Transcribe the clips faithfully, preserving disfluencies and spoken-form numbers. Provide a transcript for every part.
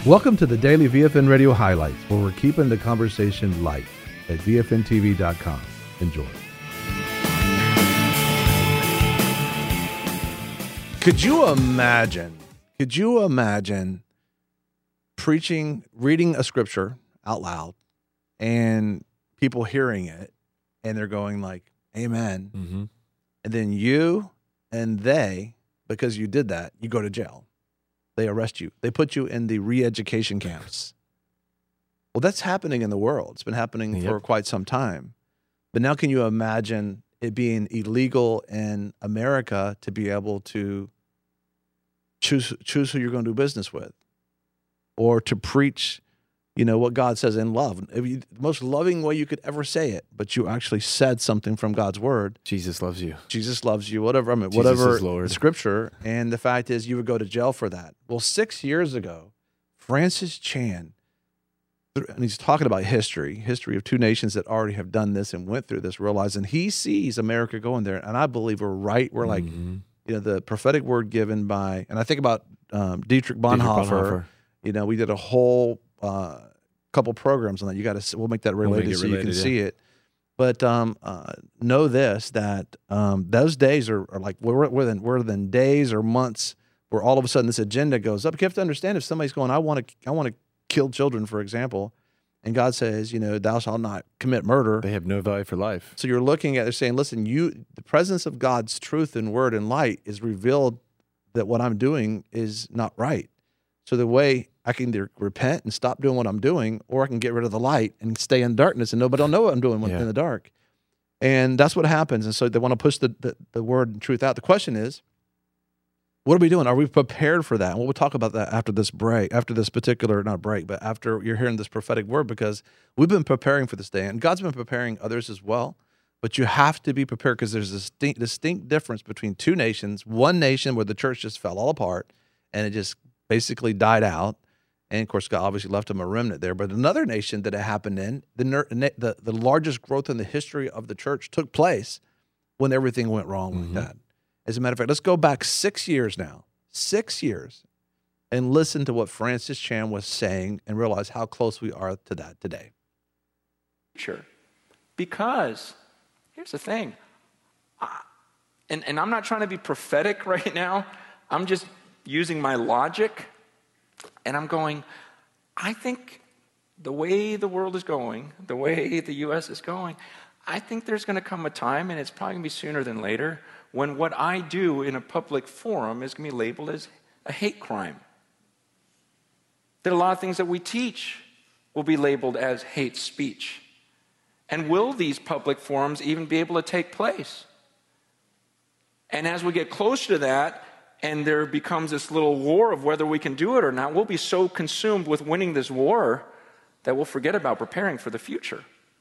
Welcome to the Daily V F N Radio Highlights, where we're keeping the conversation light at V F N T V dot com. Enjoy. Could you imagine, could you imagine preaching, reading a scripture out loud and people hearing it and they're going like, amen. Mm-hmm. And then you and they, because you did that, you go to jail. They arrest you. They put you in the re-education camps. Well, that's happening in the world. It's been happening Yep. for quite some time. But now can you imagine it being illegal in America to be able to choose choose who you're going to do business with, or to preach, you know, what God says in love? If you, the most loving way you could ever say it, but you actually said something from God's word. Jesus loves you. Jesus loves you, whatever, I mean, Jesus whatever is Lord. scripture. And the fact is you would go to jail for that. Well, six years ago, Francis Chan, and he's talking about history, history of two nations that already have done this and went through this, realizing he sees America going there. And I believe we're right. We're like, Mm-hmm. you know, the prophetic word given by, and I think about um, Dietrich Bonhoeffer. Dietrich Bonhoeffer. You know, we did a whole uh, couple programs on that. You got to, we'll make that We'll related make it so you related, can yeah. see it. But um, uh, know this, that um, those days are, are like, we're, we're, than, we're than days or months where all of a sudden this agenda goes up. You have to understand, if somebody's going, I want to, I want to kill children, for example, and God says, you know, thou shalt not commit murder. They have no value for life. So you're looking at, they're saying, listen, you, the presence of God's truth and word and light is revealed that what I'm doing is not right. So the way I can either repent and stop doing what I'm doing, or I can get rid of the light and stay in darkness and nobody will know what I'm doing when Yeah. in the dark. And that's what happens. And so they want to push the, the, the word and truth out. The question is, what are we doing? Are we prepared for that? And we'll talk about that after this break, after this particular, not break, but after you're hearing this prophetic word, because we've been preparing for this day, and God's been preparing others as well. But you have to be prepared, because there's a distinct, distinct difference between two nations, one nation where the church just fell all apart and it just basically died out. And of course, God obviously left them a remnant there. But another nation that it happened in, the, ner- the, the largest growth in the history of the church took place when everything went wrong Mm-hmm. like that. As a matter of fact, let's go back six years now, six years, and listen to what Francis Chan was saying and realize how close we are to that today. Sure. Because here's the thing, I, and, and I'm not trying to be prophetic right now. I'm just using my logic, and I'm going, I think the way the world is going, the way the U S is going, I think there's going to come a time, and it's probably going to be sooner than later, when what I do in a public forum is going to be labeled as a hate crime. That a lot of things that we teach will be labeled as hate speech. And will these public forums even be able to take place? And as we get closer to that, and there becomes this little war of whether we can do it or not, we'll be so consumed with winning this war that we'll forget about preparing for the future.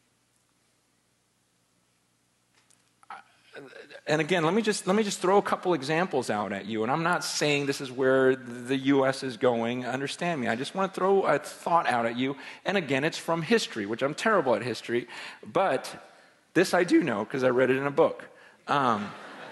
And again, let me just let me just throw a couple examples out at you. And I'm not saying this is where the U S is going. Understand me. I just want to throw a thought out at you. And again, it's from history, which I'm terrible at history. But this I do know because I read it in a book. Um,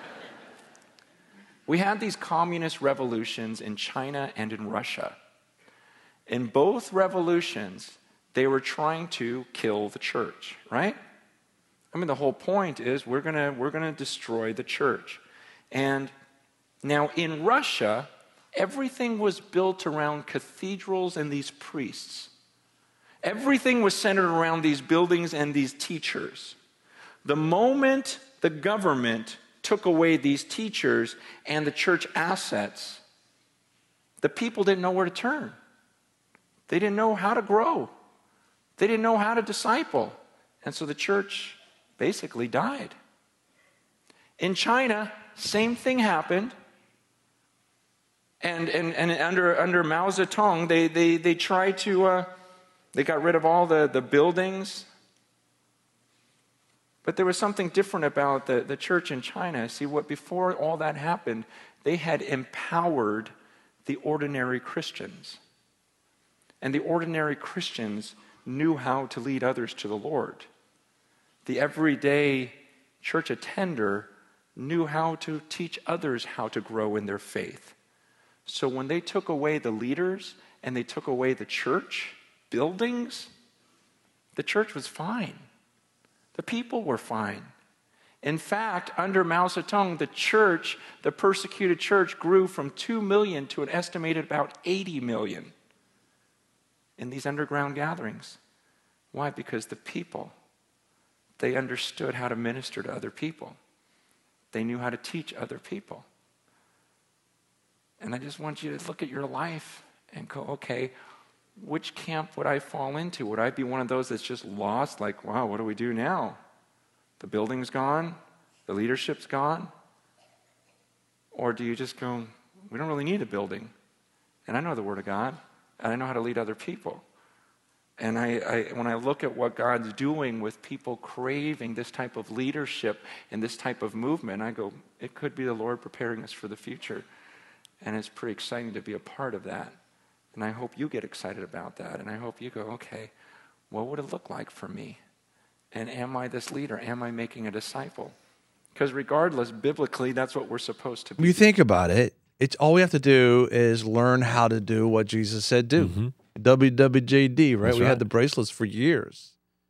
we had these communist revolutions in China and in Russia. In both revolutions, they were trying to kill the church, right? I mean, the whole point is we're gonna we're gonna destroy the church. And now in Russia, everything was built around cathedrals and these priests. Everything was centered around these buildings and these teachers. The moment the government took away these teachers and the church assets, the people didn't know where to turn. They didn't know how to grow. They didn't know how to disciple. And so the church basically died. In China, same thing happened. And and, and under under Mao Zedong, they they they tried to uh, they got rid of all the, the buildings. But there was something different about the, the church in China. See, what before all that happened, they had empowered the ordinary Christians. And the ordinary Christians knew how to lead others to the Lord. The everyday church attender knew how to teach others how to grow in their faith. So when they took away the leaders and they took away the church buildings, the church was fine. The people were fine. In fact, under Mao Zedong, the church, the persecuted church, grew from two million to an estimated about eighty million in these underground gatherings. Why? Because the people, they understood how to minister to other people. They knew how to teach other people. And I just want you to look at your life and go, okay, which camp would I fall into? Would I be one of those that's just lost, like, wow, what do we do now? The building's gone, the leadership's gone? Or do you just go, we don't really need a building, and I know the Word of God, and I know how to lead other people. And I, I, when I look at what God's doing with people craving this type of leadership and this type of movement, I go, it could be the Lord preparing us for the future. And it's pretty exciting to be a part of that. And I hope you get excited about that. And I hope you go, okay, what would it look like for me? And am I this leader? Am I making a disciple? Because regardless, biblically, that's what we're supposed to be. When you think about it, it's all we have to do is learn how to do what Jesus said do. Mm-hmm. W W J D, right? That's we right. had the bracelets for years.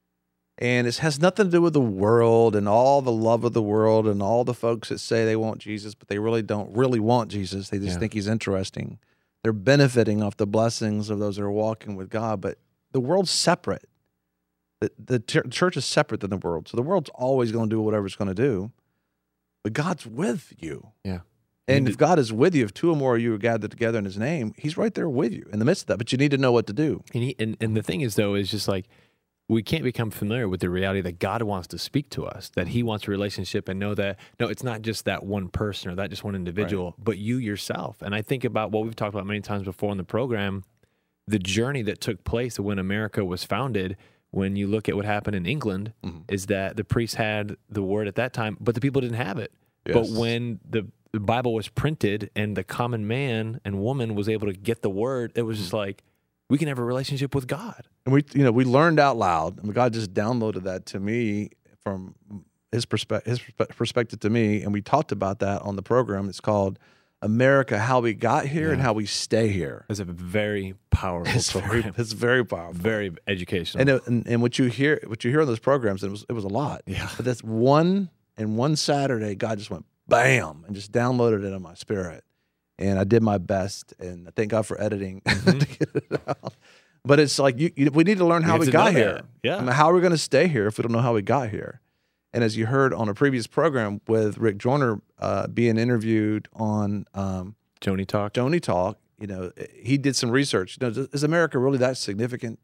And it has nothing to do with the world and all the love of the world and all the folks that say they want Jesus, but they really don't really want Jesus. They just Yeah. think he's interesting. They're benefiting off the blessings of those that are walking with God, but the world's separate. The, the ch- church is separate than the world. So the world's always going to do whatever it's going to do, but God's with you. Yeah. And You if God is with you, if two or more of you are gathered together in his name, he's right there with you in the midst of that. But you need to know what to do. And, he, and and the thing is, though, is just like we can't become familiar with the reality that God wants to speak to us, that he wants a relationship, and know that, no, it's not just that one person or that just one individual, right. but you yourself. And I think about what we've talked about many times before in the program, the journey that took place when America was founded. When you look at what happened in England, mm-hmm. is that the priests had the word at that time, but the people didn't have it. Yes. But when the, the Bible was printed and the common man and woman was able to get the word, it was just like, we can have a relationship with God. And we, you know, we learned out loud. I mean, God just downloaded that to me from his perspective, his perspective to me, and we talked about that on the program. It's called America: How We Got Here yeah. and How We Stay Here. It's a very powerful it's program. Very, it's very powerful, very educational. And, it, and and what you hear, what you hear on those programs, it was it was a lot. Yeah. But that's one and one Saturday, God just went bam and just downloaded it in my spirit. And I did my best, and I thank God for editing mm-hmm. to get it out. But it's like you, you, we need to learn how we, we got here. That. Yeah. I mean, how are we going to stay here if we don't know how we got here? And as you heard on a previous program with Rick Joyner uh, being interviewed on um, Joni Talk, Joni Talk, you know, he did some research. You know, is America really that significant?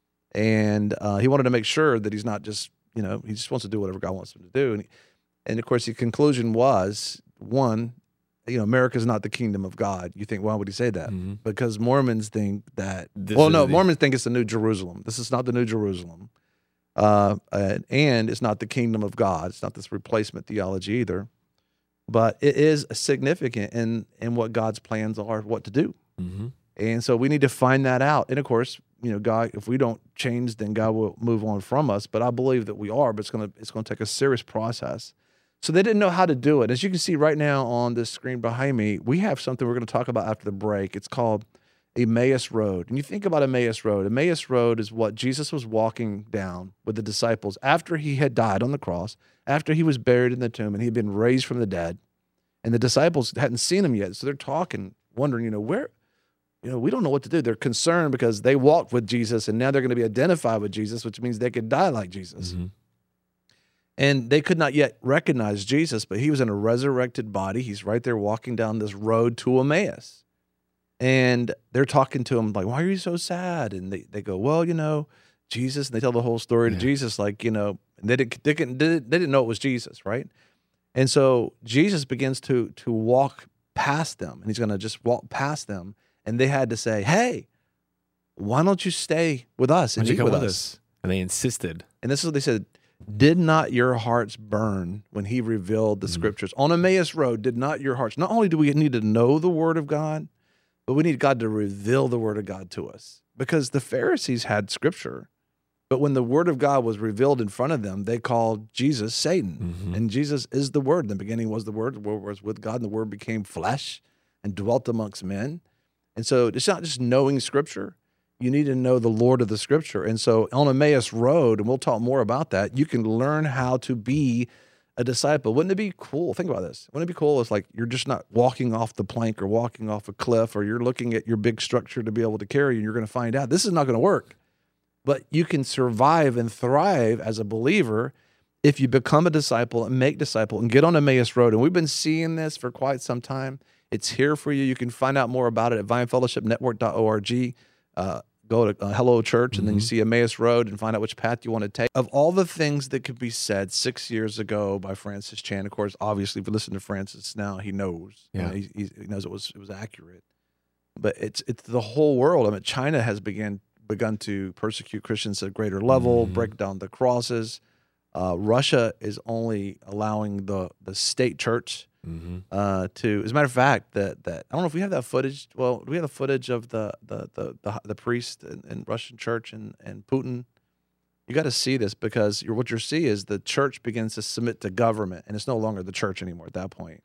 And uh, he wanted to make sure that he's not just, you know, he just wants to do whatever God wants him to do. And, he, and of course, the conclusion was, one, you know, America is not the kingdom of God. You think, why would he say that? Mm-hmm. Because Mormons think that, this well, no, the, Mormons think it's the New Jerusalem. This is not the New Jerusalem. Uh, and it's not the kingdom of God. It's not this replacement theology either. But it is significant in, in what God's plans are, what to do. Mm-hmm. And so we need to find that out. And of course, you know, God, if we don't change, then God will move on from us. But I believe that we are, but it's going to it's going to take a serious process. So they didn't know how to do it. As you can see right now on this screen behind me, we have something we're going to talk about after the break. It's called Emmaus Road. And you think about Emmaus Road. Emmaus Road is what Jesus was walking down with the disciples after he had died on the cross, after he was buried in the tomb and he had been raised from the dead. And the disciples hadn't seen him yet. So they're talking, wondering, you know, where, you know, we don't know what to do. They're concerned because they walked with Jesus and now they're going to be identified with Jesus, which means they could die like Jesus. Mm-hmm. And they could not yet recognize Jesus, but he was in a resurrected body. He's right there walking down this road to Emmaus. And they're talking to him like, why are you so sad? And they, they go, well, you know, Jesus. And they tell the whole story yeah. to Jesus, like, you know, they didn't, they, didn't, they didn't know it was Jesus, right? And so Jesus begins to, to walk past them, and he's going to just walk past them. And they had to say, hey, why don't you stay with us and eat with, with us? us? And they insisted. And this is what they said. Did not your hearts burn when he revealed the mm-hmm. scriptures? On Emmaus Road, did not your hearts? Not only do we need to know the word of God, but we need God to reveal the word of God to us. Because the Pharisees had scripture, but when the word of God was revealed in front of them, they called Jesus Satan. Mm-hmm. And Jesus is the word. In the beginning was the word, the word was with God, and the word became flesh and dwelt amongst men. And so it's not just knowing Scripture. You need to know the Lord of the Scripture. And so on Emmaus Road, and we'll talk more about that, you can learn how to be a disciple. Wouldn't it be cool? Think about this. Wouldn't it be cool? It's like you're just not walking off the plank or walking off a cliff, or you're looking at your big structure to be able to carry you, and you're going to find out this is not going to work. But you can survive and thrive as a believer if you become a disciple and make disciple and get on Emmaus Road. And we've been seeing this for quite some time. It's here for you. You can find out more about it at vine fellowship network dot org. Uh, go to uh, Hello Church, and mm-hmm. then you see Emmaus Road and find out which path you want to take. Of all the things that could be said six years ago by Francis Chan, of course, obviously, if you listen to Francis now, he knows. Yeah. You know, he, he knows it was it was accurate. But it's it's the whole world. I mean, China has began begun to persecute Christians at a greater level, mm-hmm. break down the crosses. Uh, Russia is only allowing the the state church mm-hmm. uh, to. As a matter of fact, that that I don't know if we have that footage. Well, do we have the footage of the the the the, the priest in, in Russian church and and Putin? You got to see this, because you're, what you see is the church begins to submit to government, and it's no longer the church anymore at that point.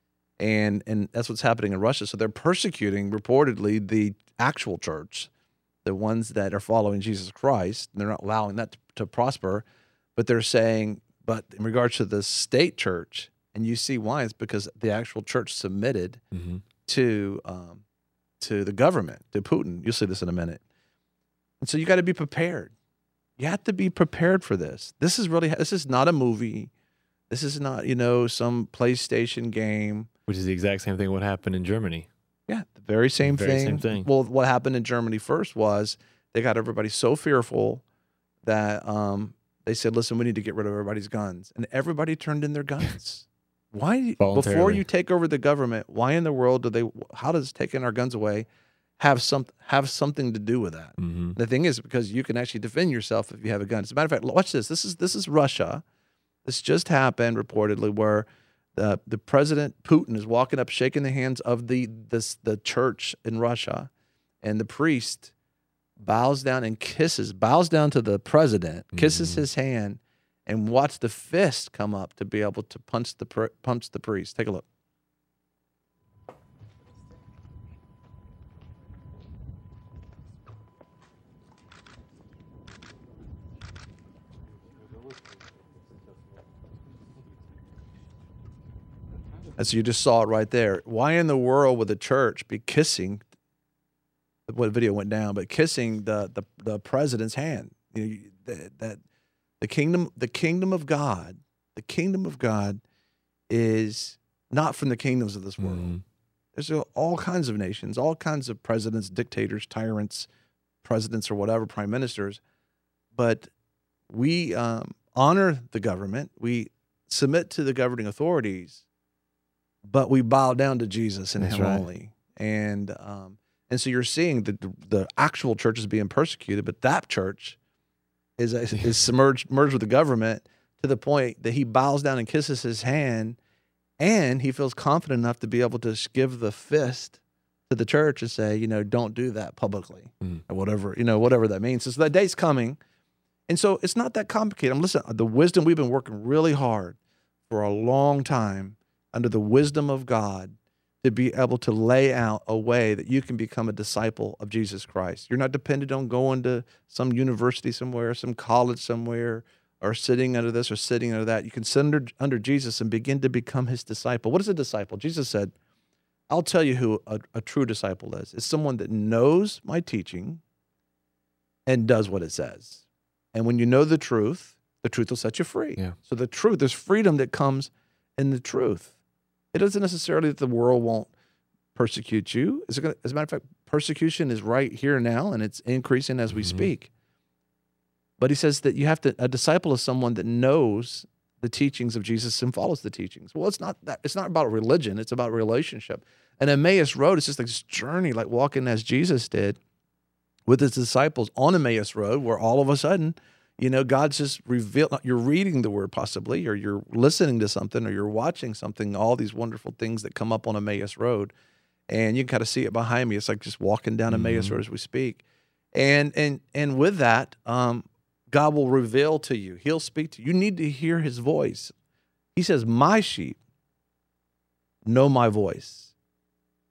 And and that's what's happening in Russia. So they're persecuting reportedly the actual church, the ones that are following Jesus Christ. And they're not allowing that to, to prosper. But they're saying, but in regards to the state church, and you see why, it's because the actual church submitted mm-hmm. to um, to the government, to Putin. You'll see this in a minute. And so you got to be prepared. You have to be prepared for this. This is really, this is not a movie. This is not, you know, some PlayStation game. Which is the exact same thing what happened in Germany. Yeah, the very same the very thing. Same thing. Well, what happened in Germany first was they got everybody so fearful that um, they said, listen, we need to get rid of everybody's guns. And everybody turned in their guns. Why, before you take over the government, why in the world do they, how does taking our guns away have some have something to do with that? Mm-hmm. The thing is, because you can actually defend yourself if you have a gun. As a matter of fact, watch this. This is this is Russia. This just happened reportedly, where the the president Putin is walking up, shaking the hands of the this the church in Russia, and the priest bows down and kisses, bows down to the president, kisses mm-hmm. his hand, and watch the fist come up to be able to punch the punch the priest. Take a look. And so you just saw it right there. Why in the world would the church be kissing? What video went down, but kissing the the, the president's hand? You know, that, that the kingdom, the kingdom of God, the kingdom of God is not from the kingdoms of this world. Mm-hmm. There's all kinds of nations, all kinds of presidents, dictators, tyrants, presidents, or whatever, prime ministers. But we um, honor the government. We submit to the governing authorities. But we bow down to Jesus and That's Him right. only, and um, and so you're seeing the the actual church is being persecuted, but that church is is submerged merged with the government to the point that he bows down and kisses his hand, and he feels confident enough to be able to give the fist to the church and say, you know, don't do that publicly, mm. or whatever, you know, whatever that means. So, so that day's coming, and so it's not that complicated. I'm listening. The wisdom, we've been working really hard for a long time under the wisdom of God to be able to lay out a way that you can become a disciple of Jesus Christ. You're not dependent on going to some university somewhere, some college somewhere, or sitting under this or sitting under that. You can sit under, under Jesus and begin to become His disciple. What is a disciple? Jesus said, I'll tell you who a, a true disciple is. It's someone that knows my teaching and does what it says. And when you know the truth, the truth will set you free. Yeah. So the truth, there's freedom that comes in the truth. It doesn't necessarily that the world won't persecute you. As a matter of fact, persecution is right here now, and it's increasing as we mm-hmm. speak. But he says that you have to, a disciple is someone that knows the teachings of Jesus and follows the teachings. Well, it's not that, it's not about religion, it's about relationship. And Emmaus Road is just like this journey, like walking as Jesus did with his disciples on Emmaus Road, where all of a sudden, you know, God's just revealed, you're reading the word possibly, or you're listening to something, or you're watching something, all these wonderful things that come up on Emmaus Road. And you can kind of see it behind me. It's like just walking down mm-hmm. Emmaus Road as we speak. And and and with that, um, God will reveal to you. He'll speak to you. You need to hear His voice. He says, my sheep know my voice.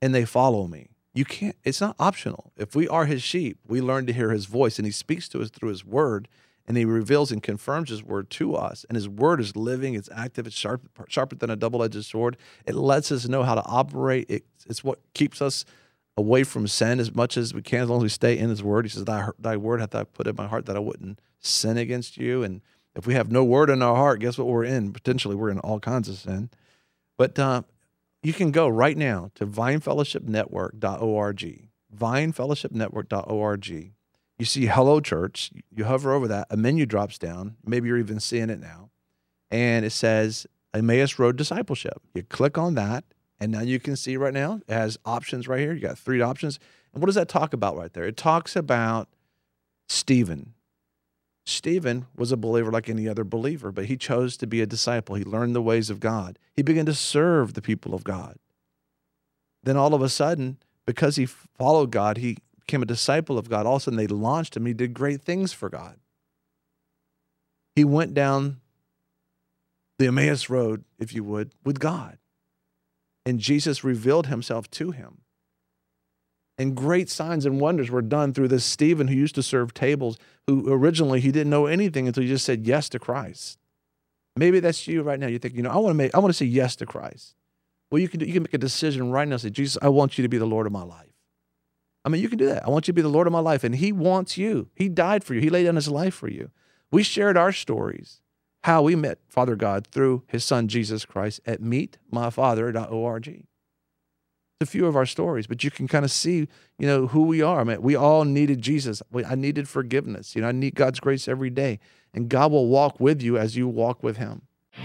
and they follow me. You can't, it's not optional. If we are his sheep, we learn to hear his voice, and he speaks to us through his word, and he reveals and confirms his word to us. And his word is living, it's active, it's sharp, sharper than a double-edged sword. It lets us know how to operate. It, it's what keeps us away from sin as much as we can, as long as we stay in his word. He says, thy, thy word hath I put in my heart that I wouldn't sin against you. And if we have no word in our heart, guess what we're in? Potentially, we're in all kinds of sin. But uh, you can go right now to vine fellowship network dot org, vine fellowship network dot org. You see Hello Church. You hover over that. A menu drops down. Maybe you're even seeing it now. And it says Emmaus Road Discipleship. You click on that, and now you can see right now it has options right here. You got three options. And what does that talk about right there? It talks about Stephen. Stephen was a believer like any other believer, but he chose to be a disciple. He learned the ways of God. He began to serve the people of God. Then all of a sudden, because he followed God, he became a disciple of God. All of a sudden, they launched him. He did great things for God. He went down the Emmaus Road, if you would, with God. And Jesus revealed himself to him. And great signs and wonders were done through this Stephen who used to serve tables, who originally he didn't know anything until he just said yes to Christ. Maybe that's you right now. You think, you know, I want to make, I want to say yes to Christ. Well, you can do, you can make a decision right now. Say, Jesus, I want you to be the Lord of my life. I mean, you can do that. I want you to be the Lord of my life. And he wants you. He died for you. He laid down his life for you. We shared our stories, how we met Father God through his son, Jesus Christ, at meet my father dot org. A few of our stories, but you can kind of see, you know, who we are. I mean, we all needed Jesus. I needed forgiveness. You know, I need God's grace every day, and God will walk with you as you walk with him.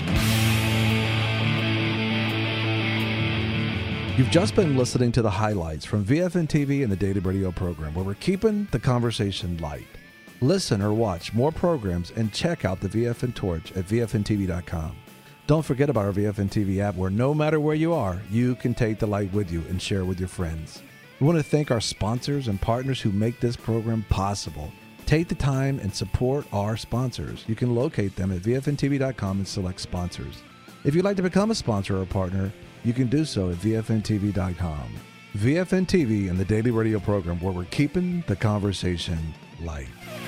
You've just been listening to the highlights from V F N T V and the Daily Radio program, where we're keeping the conversation light. Listen or watch more programs and check out the V F N Torch at V F N T V dot com. Don't forget about our V F N T V app, where no matter where you are, you can take the light with you and share with your friends. We want to thank our sponsors and partners who make this program possible. Take the time and support our sponsors. You can locate them at V F N T V dot com and select sponsors. If you'd like to become a sponsor or a partner, you can do so at V F N T V dot com. V F N T V and the Daily Radio program, where we're keeping the conversation light.